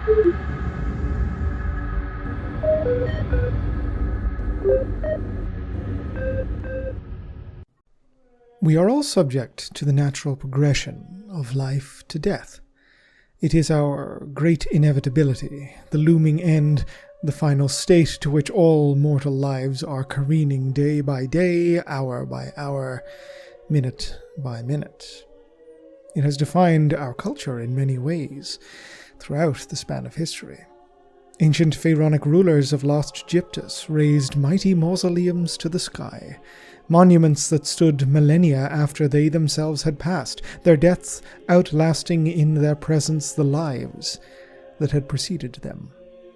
We are all subject to the natural progression of life to death. It is our great inevitability, the looming end, the final state to which all mortal lives are careening day by day, hour by hour, minute by minute. It has defined our culture in many ways throughout the span of history. Ancient pharaonic rulers of lost Gyptus raised mighty mausoleums to the sky, monuments that stood millennia after they themselves had passed, their deaths outlasting in their presence the lives that had preceded them.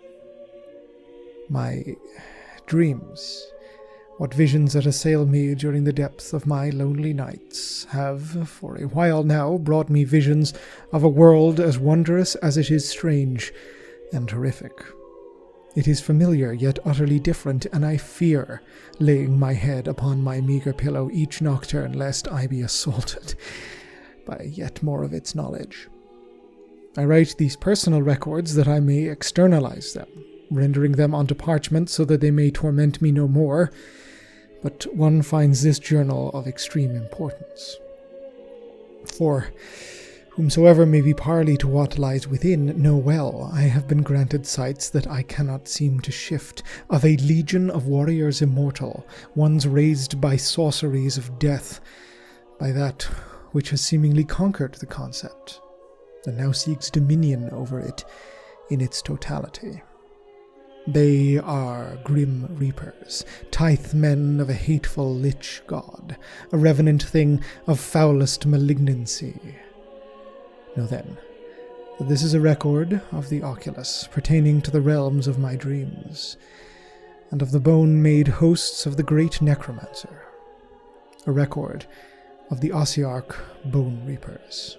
My dreams, what visions that assail me during the depths of my lonely nights, have, for a while now, brought me visions of a world as wondrous as it is strange and horrific. It is familiar yet utterly different, and I fear laying my head upon my meager pillow each nocturne lest I be assaulted by yet more of its knowledge. I write these personal records that I may externalize them, rendering them onto parchment so that they may torment me no more, but one finds this journal of extreme importance. For whomsoever may be parley to what lies within, know well I have been granted sights that I cannot seem to shift, of a legion of warriors immortal, ones raised by sorceries of death, by that which has seemingly conquered the concept, and now seeks dominion over it in its totality. They are grim reapers, tithe men of a hateful lich god, a revenant thing of foulest malignancy. Know then, that this is a record of the Oculus, pertaining to the realms of my dreams, and of the bone-made hosts of the great necromancer, a record of the Ossiarch Bone Reapers.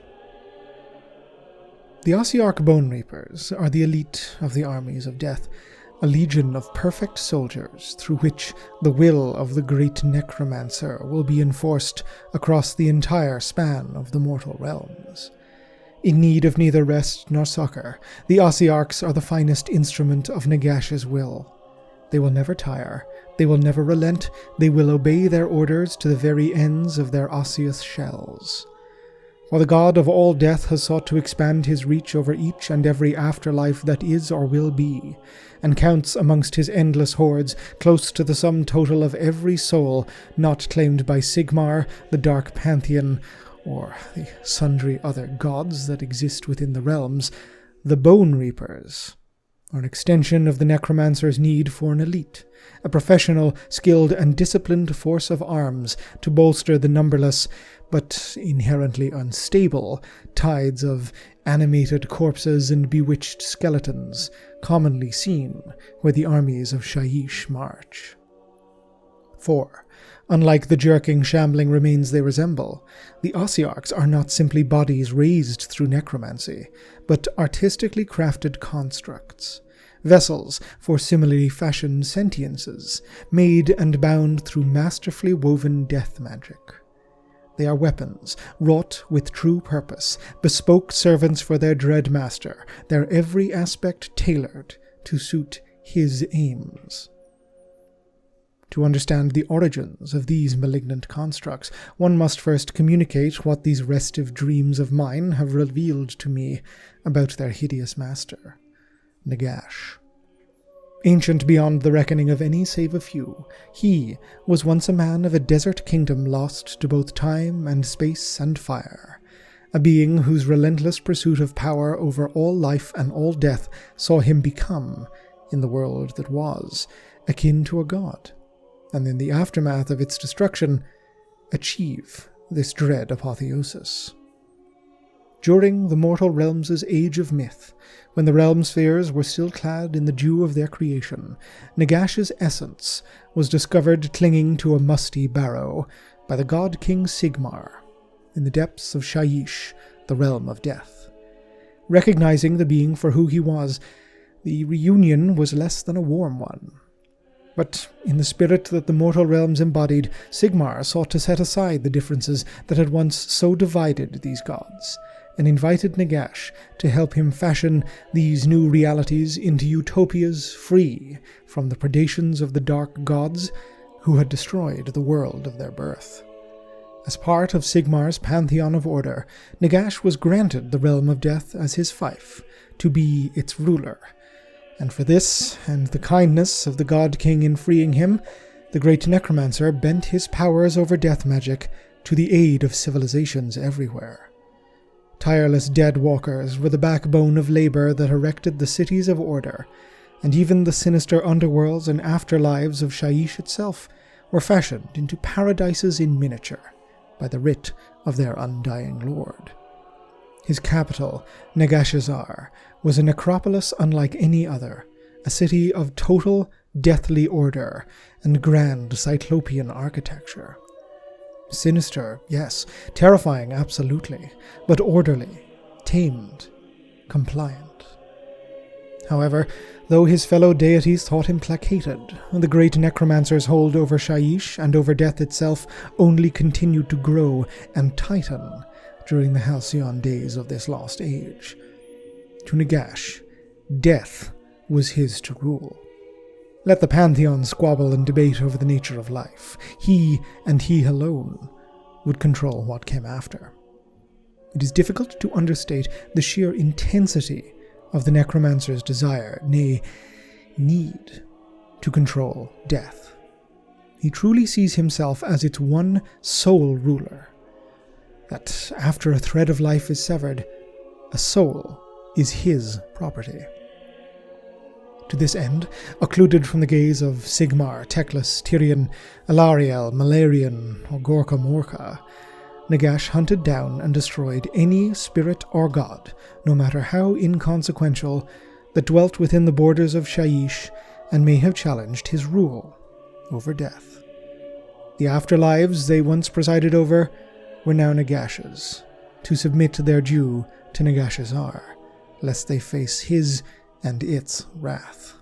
The Ossiarch Bone Reapers are the elite of the armies of death, a legion of perfect soldiers through which the will of the great necromancer will be enforced across the entire span of the mortal realms. In need of neither rest nor succor, the Ossiarchs are the finest instrument of Nagash's will. They will never tire, they will never relent, they will obey their orders to the very ends of their osseous shells. While the god of all death has sought to expand his reach over each and every afterlife that is or will be, and counts amongst his endless hordes close to the sum total of every soul not claimed by Sigmar, the Dark Pantheon, or the sundry other gods that exist within the realms, the Bone Reapers are an extension of the necromancer's need for an elite, a professional, skilled, and disciplined force of arms to bolster the numberless, but inherently unstable, tides of animated corpses and bewitched skeletons commonly seen where the armies of Shyish march. For, unlike the jerking, shambling remains they resemble, the Ossiarchs are not simply bodies raised through necromancy, but artistically crafted constructs, vessels for similarly fashioned sentiences, made and bound through masterfully woven death magic. They are weapons, wrought with true purpose, bespoke servants for their dread master, their every aspect tailored to suit his aims. To understand the origins of these malignant constructs, one must first communicate what these restive dreams of mine have revealed to me about their hideous master, Nagash. Ancient beyond the reckoning of any save a few, he was once a man of a desert kingdom lost to both time and space and fire, a being whose relentless pursuit of power over all life and all death saw him become, in the world that was, akin to a god, and in the aftermath of its destruction, achieve this dread apotheosis. During the mortal realms' age of myth, when the realm spheres were still clad in the dew of their creation, Nagash's essence was discovered clinging to a musty barrow by the god King Sigmar in the depths of Shyish, the realm of death. Recognizing the being for who he was, the reunion was less than a warm one. But in the spirit that the mortal realms embodied, Sigmar sought to set aside the differences that had once so divided these gods, and invited Nagash to help him fashion these new realities into utopias free from the predations of the dark gods who had destroyed the world of their birth. As part of Sigmar's pantheon of order, Nagash was granted the realm of death as his fief, to be its ruler. And for this, and the kindness of the God King in freeing him, the great necromancer bent his powers over death magic to the aid of civilizations everywhere. Tireless dead walkers were the backbone of labor that erected the cities of order, and even the sinister underworlds and afterlives of Shyish itself were fashioned into paradises in miniature by the writ of their undying lord. His capital, Nagashazar, was a necropolis unlike any other, a city of total, deathly order and grand cyclopean architecture. Sinister, yes, terrifying, absolutely, but orderly, tamed, compliant. However, though his fellow deities thought him placated, the great necromancer's hold over Shyish and over death itself only continued to grow and tighten during the halcyon days of this lost age. To Nagash, death was his to rule. Let the pantheon squabble and debate over the nature of life. He, and he alone, would control what came after. It is difficult to understate the sheer intensity of the necromancer's desire, nay, need, to control death. He truly sees himself as its one sole ruler, that after a thread of life is severed, a soul is his property. To this end, occluded from the gaze of Sigmar, Teclis, Tyrion, Alariel, Malarian, or Gorka Morka, Nagash hunted down and destroyed any spirit or god, no matter how inconsequential, that dwelt within the borders of Shyish and may have challenged his rule over death. The afterlives they once presided over were now Nagash's, to submit their due to Nagashazar, lest they face his and its wrath.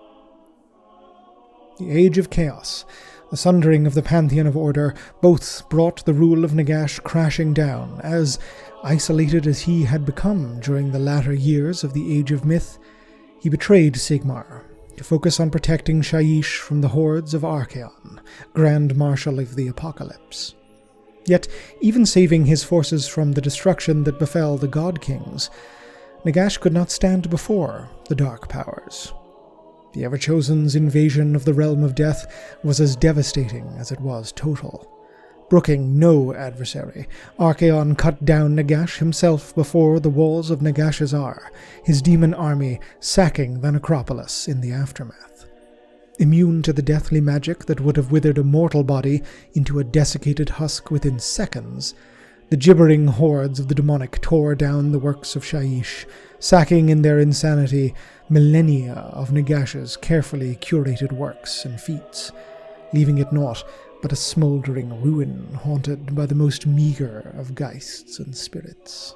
The Age of Chaos, the sundering of the pantheon of order, both brought the rule of Nagash crashing down, as, isolated as he had become during the latter years of the Age of Myth, he betrayed Sigmar to focus on protecting Shyish from the hordes of Archaon, Grand Marshal of the Apocalypse. Yet, even saving his forces from the destruction that befell the God Kings, Nagash could not stand before the Dark Powers. The Ever-Chosen's invasion of the Realm of Death was as devastating as it was total. Brooking no adversary, Archaon cut down Nagash himself before the walls of Nagashazar, his demon army sacking the necropolis in the aftermath. Immune to the deathly magic that would have withered a mortal body into a desiccated husk within seconds, the gibbering hordes of the demonic tore down the works of Shyish, sacking in their insanity millennia of Nagash's carefully curated works and feats, leaving it naught but a smouldering ruin haunted by the most meagre of geists and spirits.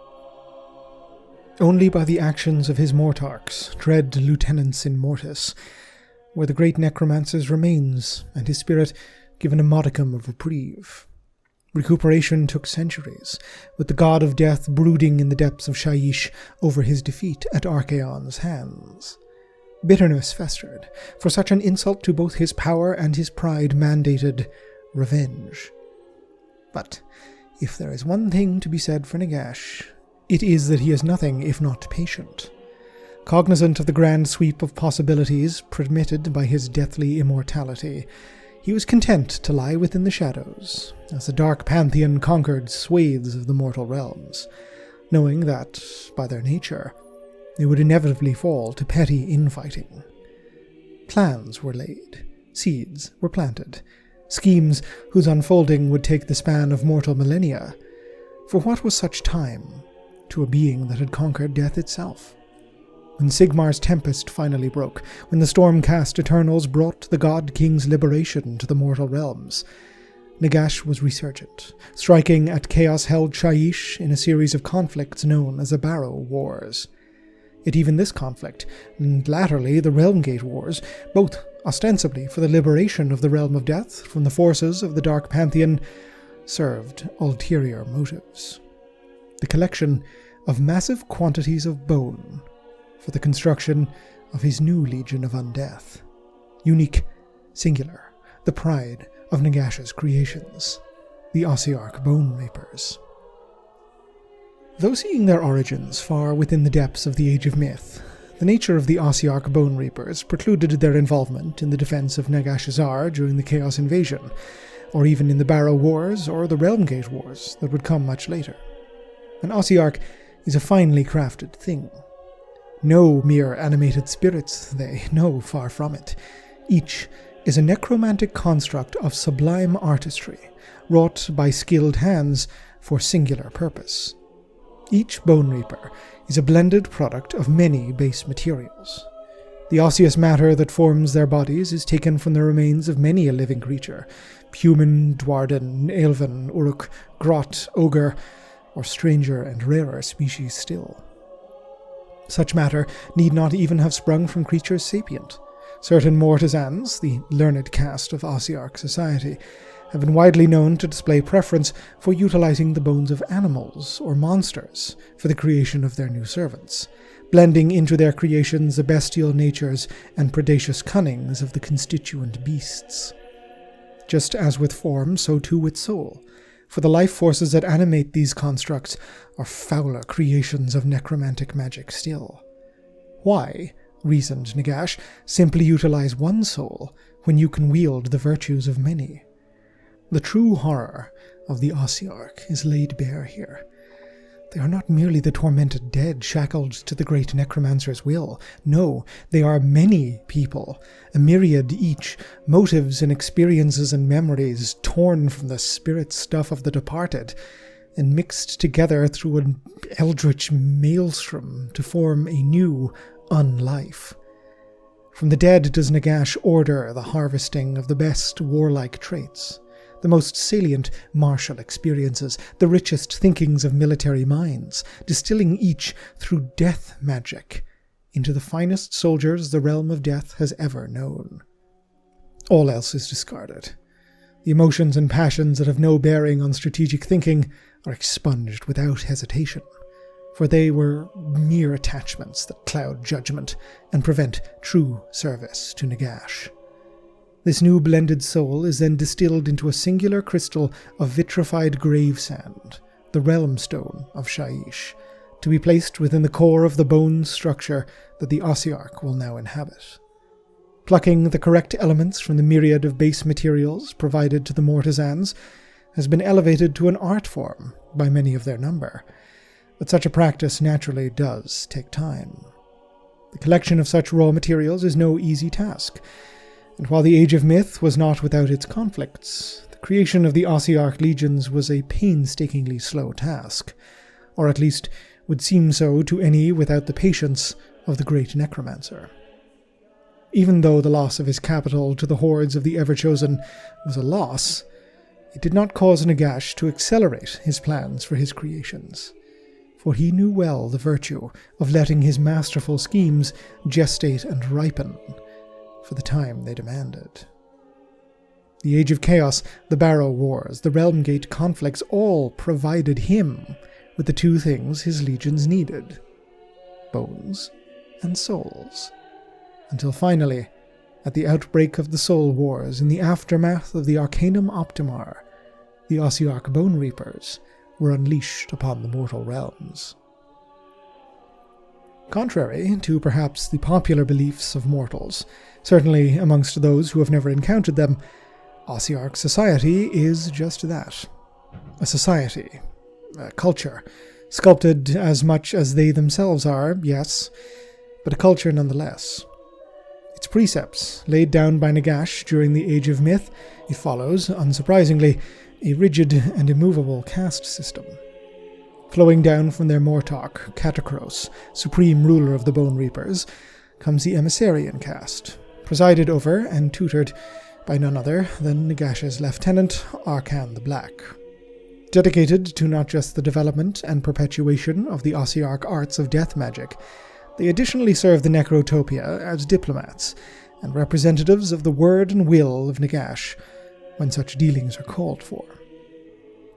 Only by the actions of his mortarchs, dread lieutenants in mortis, were the great necromancer's remains and his spirit given a modicum of reprieve. Recuperation took centuries, with the god of death brooding in the depths of Shyish over his defeat at Archaon's hands. Bitterness festered, for such an insult to both his power and his pride mandated revenge. But if there is one thing to be said for Nagash, it is that he is nothing if not patient. Cognizant of the grand sweep of possibilities permitted by his deathly immortality, he was content to lie within the shadows, as the dark pantheon conquered swathes of the mortal realms, knowing that, by their nature, they would inevitably fall to petty infighting. Plans were laid, seeds were planted, schemes whose unfolding would take the span of mortal millennia, for what was such time to a being that had conquered death itself? When Sigmar's tempest finally broke, when the storm-cast Eternals brought the God King's liberation to the mortal realms, Nagash was resurgent, striking at chaos-held Shyish in a series of conflicts known as the Barrow Wars. Yet even this conflict, and latterly the Realmgate Wars, both ostensibly for the liberation of the Realm of Death from the forces of the Dark Pantheon, served ulterior motives. the collection of massive quantities of bone for the construction of his new Legion of Undeath. Unique, singular, the pride of Nagash's creations, the Ossiarch Bone Reapers. Though seeing their origins far within the depths of the Age of Myth, the nature of the Ossiarch Bone Reapers precluded their involvement in the defense of Nagashazar during the Chaos Invasion, or even in the Barrow Wars or the Realmgate Wars that would come much later. An Ossiarch is a finely crafted thing. No mere animated spirits, they, no, far from it. Each is a necromantic construct of sublime artistry, wrought by skilled hands for singular purpose. Each Bone Reaper is a blended product of many base materials. The osseous matter that forms their bodies is taken from the remains of many a living creature, human, dwarden, elven, uruk, grot, ogre, or stranger and rarer species still. Such matter need not even have sprung from creatures sapient. Certain Mortisans, the learned caste of Ossiarch society, have been widely known to display preference for utilizing the bones of animals or monsters for the creation of their new servants, blending into their creations the bestial natures and predacious cunnings of the constituent beasts. Just as with form, so too with soul, for the life forces that animate these constructs are fouler creations of necromantic magic still. Why, reasoned Nagash, simply utilize one soul when you can wield the virtues of many? The true horror of the Ossiarch is laid bare here. They are not merely the tormented dead shackled to the great necromancer's will. No, they are many people, a myriad each, motives and experiences and memories torn from the spirit stuff of the departed, and mixed together through an eldritch maelstrom to form a new unlife. From the dead does Nagash order the harvesting of the best warlike traits, the most salient martial experiences, the richest thinkings of military minds, distilling each through death magic into the finest soldiers the realm of death has ever known. All else is discarded. The emotions and passions that have no bearing on strategic thinking are expunged without hesitation, for they were mere attachments that cloud judgment and prevent true service to Nagash. This new blended soul is then distilled into a singular crystal of vitrified grave sand, the realm stone of Shyish, to be placed within the core of the bone structure that the Ossiarch will now inhabit. Plucking the correct elements from the myriad of base materials provided to the Mortisans has been elevated to an art form by many of their number, but such a practice naturally does take time. The collection of such raw materials is no easy task, and while the Age of Myth was not without its conflicts, the creation of the Ossiarch legions was a painstakingly slow task, or at least would seem so to any without the patience of the great necromancer. Even though the loss of his capital to the hordes of the Everchosen was a loss, it did not cause Nagash to accelerate his plans for his creations, for he knew well the virtue of letting his masterful schemes gestate and ripen for the time they demanded. The Age of Chaos, the Barrow Wars, the Realmgate conflicts all provided him with the two things his legions needed: bones and souls. Until finally, at the outbreak of the Soul Wars, in the aftermath of the Arcanum Optimar, the Ossiarch Bone Reapers were unleashed upon the mortal realms. Contrary to perhaps the popular beliefs of mortals, certainly amongst those who have never encountered them, Ossiarch society is just that. A society, a culture, sculpted as much as they themselves are, yes, but a culture nonetheless. Its precepts, laid down by Nagash during the Age of Myth, it follows, unsurprisingly, a rigid and immovable caste system. Flowing down from their Mortarch, Katakros, supreme ruler of the Bone Reapers, comes the Emissarian caste, presided over and tutored by none other than Nagash's lieutenant, Arkan the Black. Dedicated to not just the development and perpetuation of the Ossiarch arts of death magic, they additionally serve the Necrotopia as diplomats and representatives of the word and will of Nagash when such dealings are called for.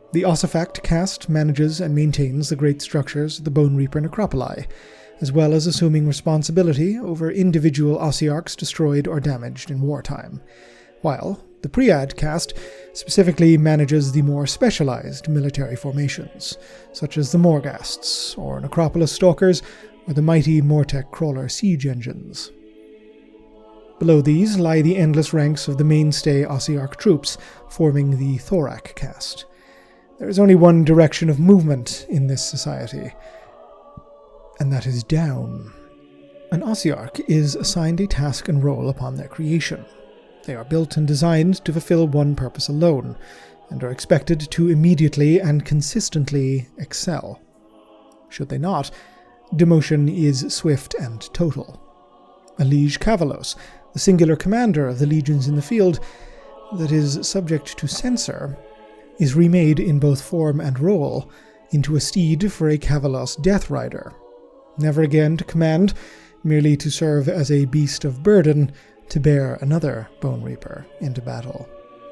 The Ossifact caste manages and maintains the great structures of the Bone Reaper necropoli, as well as assuming responsibility over individual Ossiarchs destroyed or damaged in wartime, while the Priad caste specifically manages the more specialized military formations, such as the Morghasts, or Necropolis Stalkers, or the mighty Mortek Crawler siege engines. Below these lie the endless ranks of the mainstay Ossiarch troops, forming the Thorak caste. There is only one direction of movement in this society, and that is down. An Ossiarch is assigned a task and role upon their creation. They are built and designed to fulfill one purpose alone, and are expected to immediately and consistently excel. Should they not, demotion is swift and total. A Liege Cavalos, the singular commander of the legions in the field that is subject to censor, is remade in both form and role into a steed for a Cavalos Death Rider, never again to command, merely to serve as a beast of burden to bear another Bone Reaper into battle.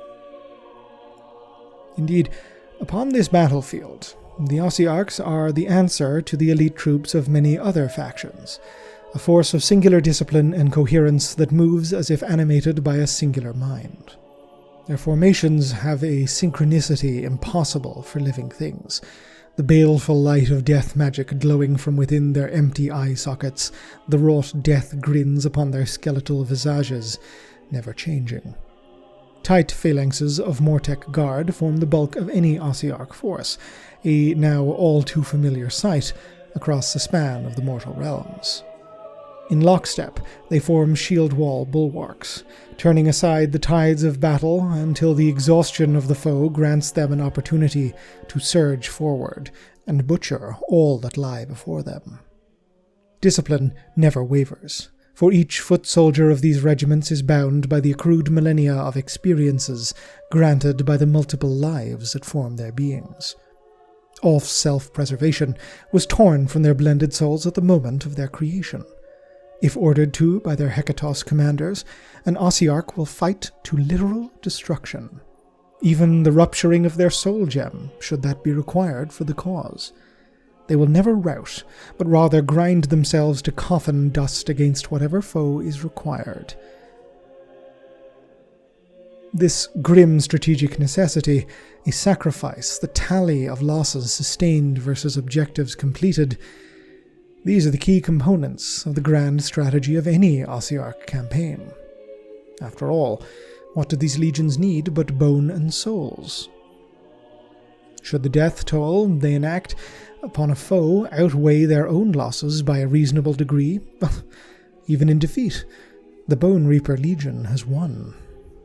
Indeed, upon this battlefield, the Ossiarchs are the answer to the elite troops of many other factions, a force of singular discipline and coherence that moves as if animated by a singular mind. Their formations have a synchronicity impossible for living things, the baleful light of death magic glowing from within their empty eye sockets, the wrought death grins upon their skeletal visages, never changing. Tight phalanxes of Mortek Guard form the bulk of any Ossiarch force, a now all too familiar sight across the span of the mortal realms. In lockstep, they form shield wall bulwarks, turning aside the tides of battle until the exhaustion of the foe grants them an opportunity to surge forward and butcher all that lie before them. Discipline never wavers, for each foot soldier of these regiments is bound by the accrued millennia of experiences granted by the multiple lives that form their beings. All self-preservation was torn from their blended souls at the moment of their creation. If ordered to by their Hekatos commanders, an Ossiarch will fight to literal destruction, even the rupturing of their soul gem, should that be required for the cause. They will never rout, but rather grind themselves to coffin dust against whatever foe is required. This grim strategic necessity, a sacrifice, the tally of losses sustained versus objectives completed, these are the key components of the grand strategy of any Ossiarch campaign. After all, what do these legions need but bone and souls? Should the death toll they enact upon a foe outweigh their own losses by a reasonable degree, even in defeat, the Bone Reaper Legion has won.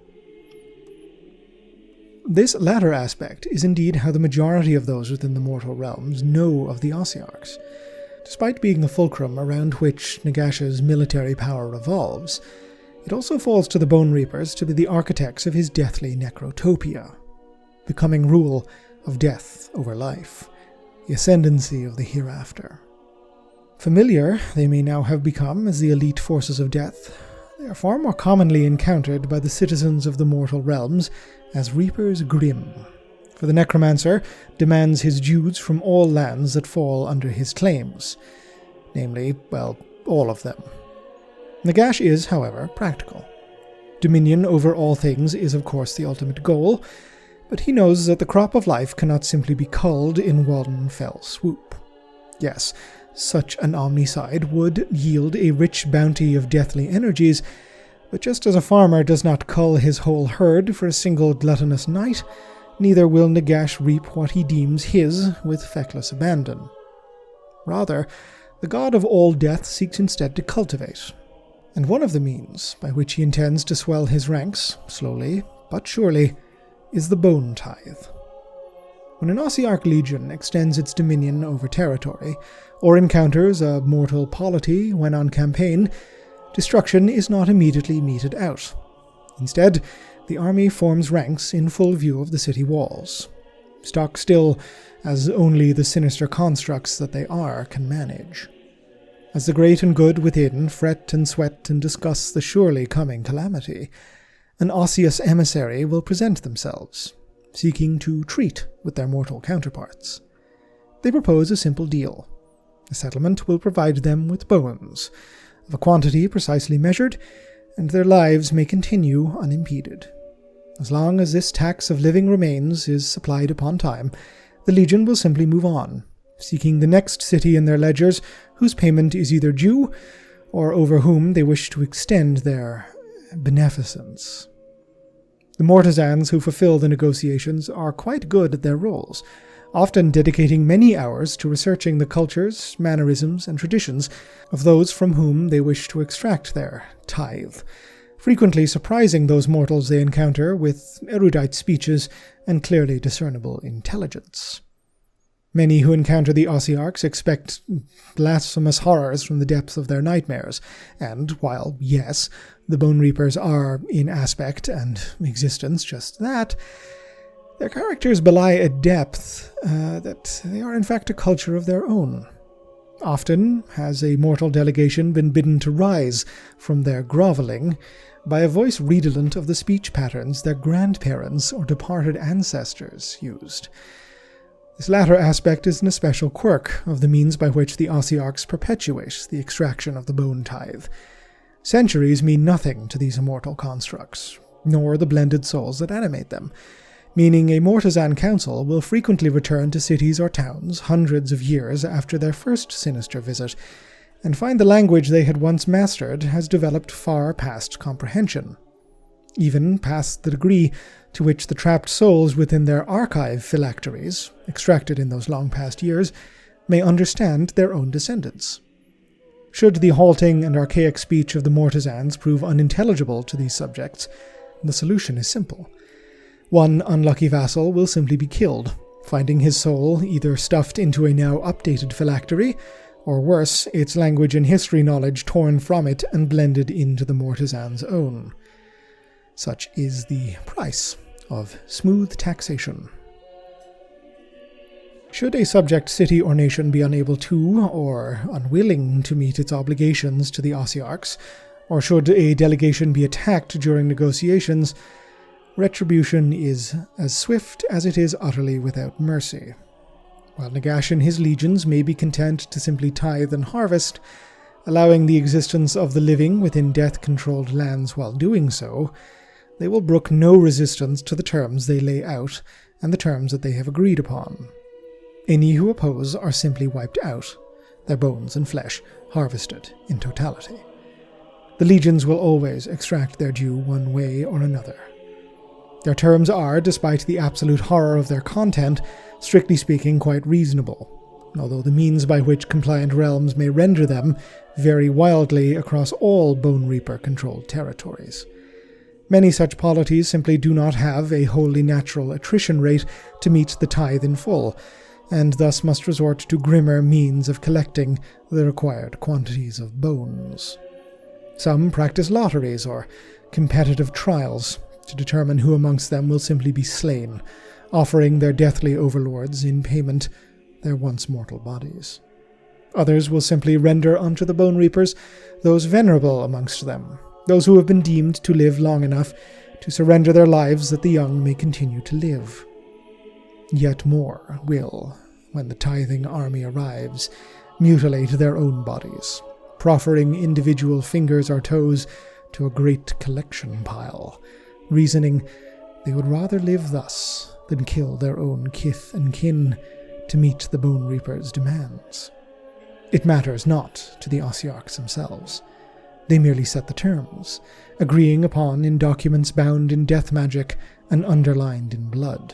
This latter aspect is indeed how the majority of those within the mortal realms know of the Ossiarchs. Despite being the fulcrum around which Nagash's military power revolves, it also falls to the Bone Reapers to be the architects of his deathly necrotopia, the coming rule of death over life, the ascendancy of the hereafter. Familiar they may now have become as the elite forces of death, they are far more commonly encountered by the citizens of the mortal realms as Reapers Grim, for the necromancer demands his dues from all lands that fall under his claims, namely, well, all of them. Nagash is, however, practical. Dominion over all things is of course the ultimate goal, but he knows that the crop of life cannot simply be culled in one fell swoop. Yes, such an omnicide would yield a rich bounty of deathly energies, but just as a farmer does not cull his whole herd for a single gluttonous night, neither will Nagash reap what he deems his with feckless abandon. Rather, the god of all death seeks instead to cultivate, and one of the means by which he intends to swell his ranks, slowly but surely, is the Bone Tithe. When an Ossiarch legion extends its dominion over territory, or encounters a mortal polity when on campaign, destruction is not immediately meted out. Instead, the army forms ranks in full view of the city walls, stock still as only the sinister constructs that they are can manage. As the great and good within fret and sweat and discuss the surely coming calamity, an osseous emissary will present themselves, seeking to treat with their mortal counterparts. They propose a simple deal. The settlement will provide them with bones, of a quantity precisely measured, and their lives may continue unimpeded. As long as this tax of living remains is supplied upon time, the Legion will simply move on, seeking the next city in their ledgers whose payment is either due, or over whom they wish to extend their beneficence. The Mortizans who fulfill the negotiations are quite good at their roles, often dedicating many hours to researching the cultures, mannerisms, and traditions of those from whom they wish to extract their tithe, frequently surprising those mortals they encounter with erudite speeches and clearly discernible intelligence. Many who encounter the Ossiarchs expect blasphemous horrors from the depths of their nightmares, and while, yes, the Bone Reapers are, in aspect and existence, just that, their characters belie a depth that they are in fact a culture of their own. Often has a mortal delegation been bidden to rise from their grovelling by a voice redolent of the speech patterns their grandparents or departed ancestors used. This latter aspect is an especial quirk of the means by which the Ossiarchs perpetuate the extraction of the bone tithe. Centuries mean nothing to these immortal constructs, nor the blended souls that animate them, meaning a Mortizan council will frequently return to cities or towns hundreds of years after their first sinister visit, and find the language they had once mastered has developed far past comprehension, even past the degree to which the trapped souls within their archive phylacteries, extracted in those long past years, may understand their own descendants. Should the halting and archaic speech of the Mortizans prove unintelligible to these subjects, the solution is simple. One unlucky vassal will simply be killed, finding his soul either stuffed into a now updated phylactery, or worse, its language and history knowledge torn from it and blended into the Mortizan's own. Such is the price of smooth taxation. Should a subject city or nation be unable to, or unwilling to meet its obligations to the Ossiarchs, or should a delegation be attacked during negotiations, retribution is as swift as it is utterly without mercy. While Nagash and his legions may be content to simply tithe and harvest, allowing the existence of the living within death-controlled lands while doing so, they will brook no resistance to the terms they lay out and the terms that they have agreed upon. Any who oppose are simply wiped out, their bones and flesh harvested in totality. The legions will always extract their due one way or another. Their terms are, despite the absolute horror of their content, strictly speaking quite reasonable, although the means by which compliant realms may render them vary wildly across all Bone Reaper-controlled territories. Many such polities simply do not have a wholly natural attrition rate to meet the tithe in full, and thus must resort to grimmer means of collecting the required quantities of bones. Some practice lotteries or competitive trials to determine who amongst them will simply be slain, offering their deathly overlords in payment their once mortal bodies. Others will simply render unto the Bone Reapers those venerable amongst them, those who have been deemed to live long enough to surrender their lives that the young may continue to live. Yet more will, when the tithing army arrives, mutilate their own bodies, proffering individual fingers or toes to a great collection pile, reasoning they would rather live thus than kill their own kith and kin to meet the Bone Reaper's demands. It matters not to the Ossiarchs themselves. They merely set the terms, agreeing upon in documents bound in death magic and underlined in blood.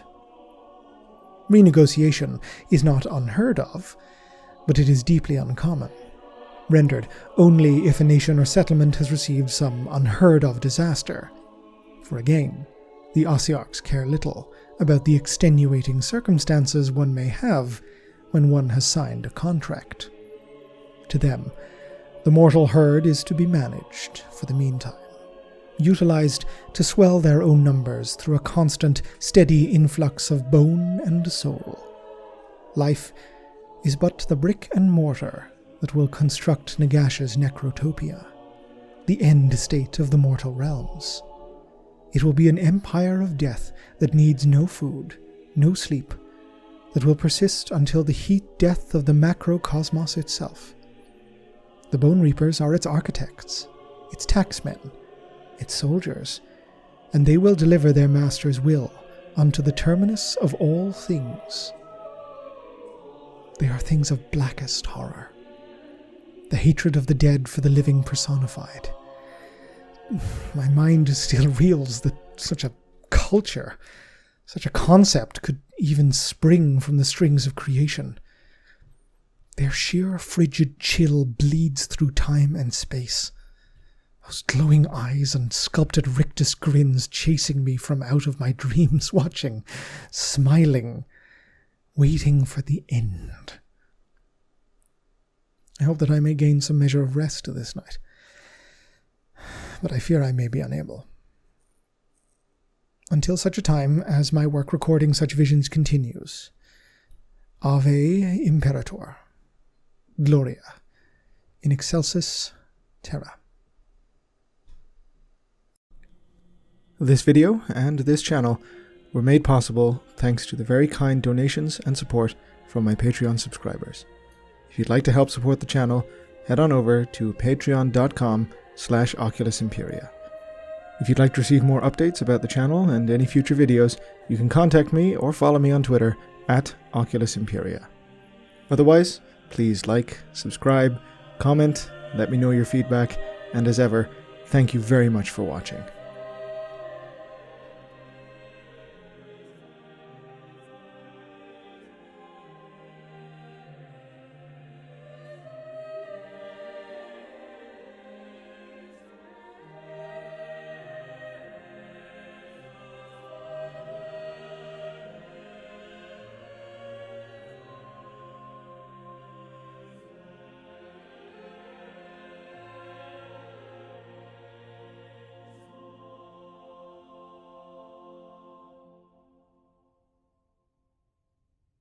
Renegotiation is not unheard of, but it is deeply uncommon, rendered only if a nation or settlement has received some unheard-of disaster. For again, the Ossiarchs care little about the extenuating circumstances one may have when one has signed a contract. To them, the mortal herd is to be managed for the meantime, utilized to swell their own numbers through a constant, steady influx of bone and soul. Life is but the brick and mortar that will construct Nagash's Necrotopia, the end state of the mortal realms. It will be an empire of death that needs no food, no sleep, that will persist until the heat death of the macrocosmos itself. The Bone Reapers are its architects, its taxmen, its soldiers, and they will deliver their master's will unto the terminus of all things. They are things of blackest horror, the hatred of the dead for the living personified. My mind still reels that such a culture, such a concept could even spring from the strings of creation. Their sheer frigid chill bleeds through time and space. Those glowing eyes and sculpted rictus grins chasing me from out of my dreams, watching, smiling, waiting for the end. I hope that I may gain some measure of rest this night, but I fear I may be unable. Until such a time as my work recording such visions continues. Ave Imperator. Gloria. In excelsis terra. This video and this channel were made possible thanks to the very kind donations and support from my Patreon subscribers. If you'd like to help support the channel, head on over to patreon.com/Oculus Imperia. If you'd like to receive more updates about the channel and any future videos, you can contact me or follow me on Twitter @Oculus Imperia. Otherwise, please like, subscribe, comment, let me know your feedback, and as ever, thank you very much for watching.